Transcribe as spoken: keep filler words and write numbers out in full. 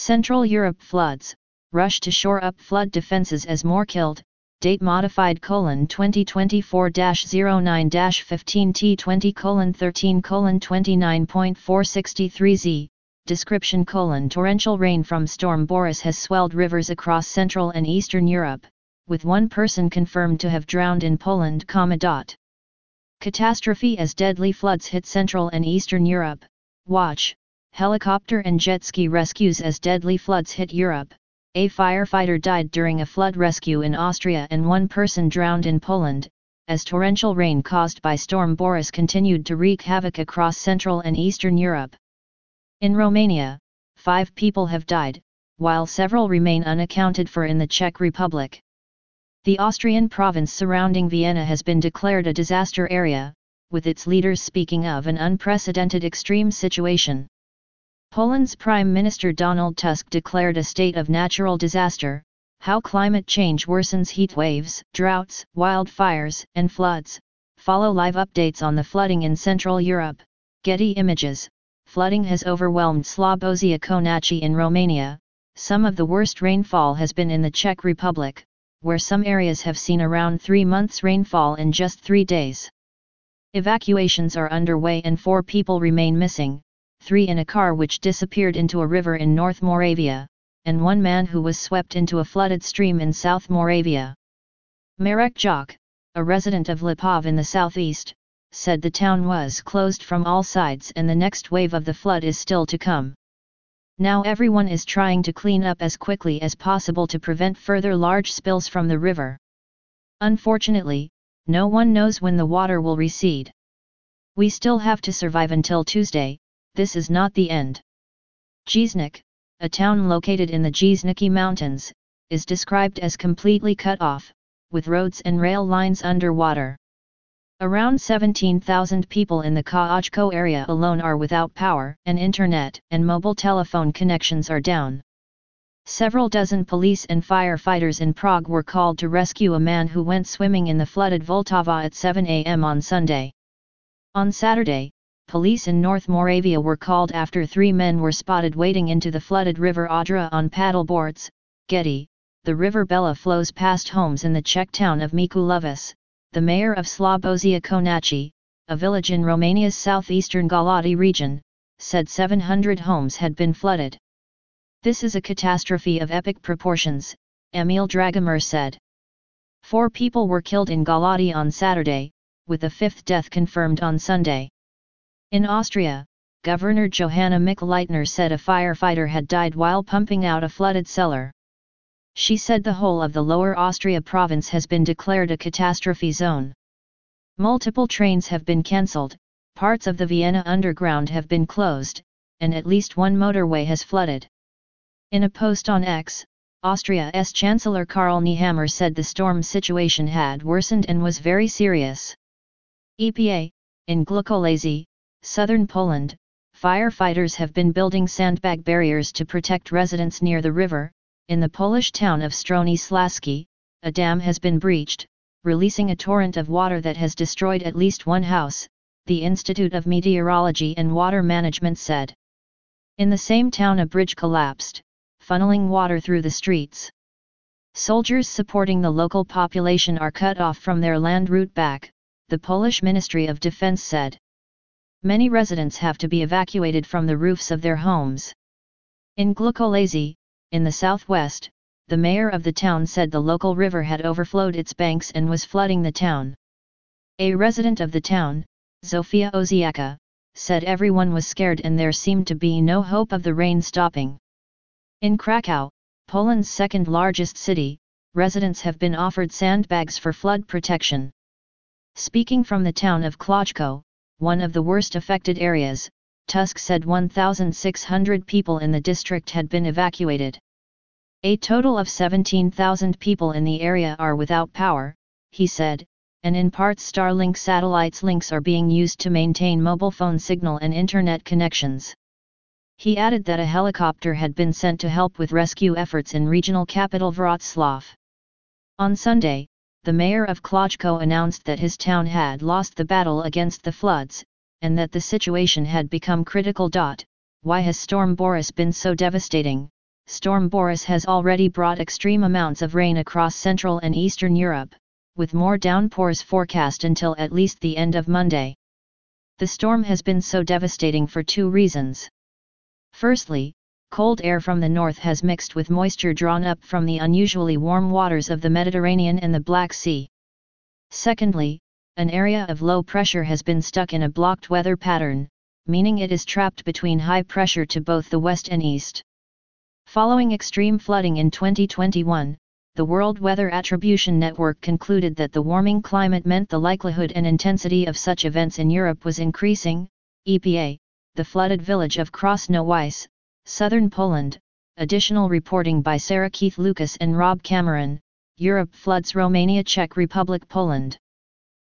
Central Europe floods, rush to shore up flood defenses as more killed, date modified colon twenty twenty-four dash oh nine dash fifteen T twenty colon thirteen colon twenty-nine point four six three Z, description colon torrential rain from storm Boris has swelled rivers across Central and Eastern Europe, with one person confirmed to have drowned in Poland, dot. Catastrophe as deadly floods hit Central and Eastern Europe, watch, helicopter and jet ski rescues as deadly floods hit Europe. A firefighter died during a flood rescue in Austria and one person drowned in Poland, as torrential rain caused by Storm Boris continued to wreak havoc across Central and Eastern Europe. In Romania, five people have died, while several remain unaccounted for in the Czech Republic. The Austrian province surrounding Vienna has been declared a disaster area, with its leaders speaking of an unprecedented extreme situation. Poland's Prime Minister Donald Tusk declared a state of natural disaster, how climate change worsens heat waves, droughts, wildfires, and floods. Follow live updates on the flooding in Central Europe. Getty Images. Flooding has overwhelmed Slobozia Konachi in Romania. Some of the worst rainfall has been in the Czech Republic, where some areas have seen around three months rainfall in just three days. Evacuations are underway and four people remain missing, three in a car which disappeared into a river in North Moravia, and one man who was swept into a flooded stream in South Moravia. Marek Jok, a resident of Lipov in the southeast, said the town was closed from all sides and the next wave of the flood is still to come. Now everyone is trying to clean up as quickly as possible to prevent further large spills from the river. Unfortunately, no one knows when the water will recede. We still have to survive until Tuesday. This is not the end. Jiznik, a town located in the Jizniki Mountains, is described as completely cut off, with roads and rail lines underwater. Around seventeen thousand people in the Ka'achko area alone are without power and internet, and mobile telephone connections are down. Several dozen police and firefighters in Prague were called to rescue a man who went swimming in the flooded Vltava at seven a m on Sunday. On Saturday, police in North Moravia were called after three men were spotted wading into the flooded river Odra on paddleboards. Getty, the river Bela flows past homes in the Czech town of Mikulovice. The mayor of Slobozia Konachi, a village in Romania's southeastern Galati region, said seven hundred homes had been flooded. This is a catastrophe of epic proportions, Emil Dragomir said. Four people were killed in Galati on Saturday, with a fifth death confirmed on Sunday. In Austria, Governor Johanna Mikl-Leitner said a firefighter had died while pumping out a flooded cellar. She said the whole of the Lower Austria province has been declared a catastrophe zone. Multiple trains have been cancelled, parts of the Vienna Underground have been closed, and at least one motorway has flooded. In a post on X, Austria's Chancellor Karl Nehammer said the storm situation had worsened and was very serious. E P A, in Glukolezi, southern Poland, firefighters have been building sandbag barriers to protect residents near the river. In the Polish town of Strony Slaski, a dam has been breached, releasing a torrent of water that has destroyed at least one house, the Institute of Meteorology and Water Management said. In the same town a bridge collapsed, funneling water through the streets. Soldiers supporting the local population are cut off from their land route back, the Polish Ministry of Defense said. Many residents have to be evacuated from the roofs of their homes. In Glukolezi, in the southwest, the mayor of the town said the local river had overflowed its banks and was flooding the town. A resident of the town, Zofia Oziaka, said everyone was scared and there seemed to be no hope of the rain stopping. In Krakow, Poland's second largest city, residents have been offered sandbags for flood protection. Speaking from the town of Kłodzko, one of the worst affected areas, Tusk said one thousand six hundred people in the district had been evacuated. A total of seventeen thousand people in the area are without power, he said, and in parts Starlink satellites links are being used to maintain mobile phone signal and internet connections. He added that a helicopter had been sent to help with rescue efforts in regional capital Wrocław. On Sunday, the mayor of Kłodzko announced that his town had lost the battle against the floods, and that the situation had become critical. Why has Storm Boris been so devastating? Storm Boris has already brought extreme amounts of rain across Central and Eastern Europe, with more downpours forecast until at least the end of Monday. The storm has been so devastating for two reasons. Firstly, cold air from the north has mixed with moisture drawn up from the unusually warm waters of the Mediterranean and the Black Sea. Secondly, an area of low pressure has been stuck in a blocked weather pattern, meaning it is trapped between high pressure to both the west and east. Following extreme flooding in twenty twenty-one, the World Weather Attribution Network concluded that the warming climate meant the likelihood and intensity of such events in Europe was increasing. E P A, the flooded village of Krosno Wyce, southern Poland. Additional reporting by Sarah Keith Lucas and Rob Cameron. Europe floods Romania, Czech Republic, Poland.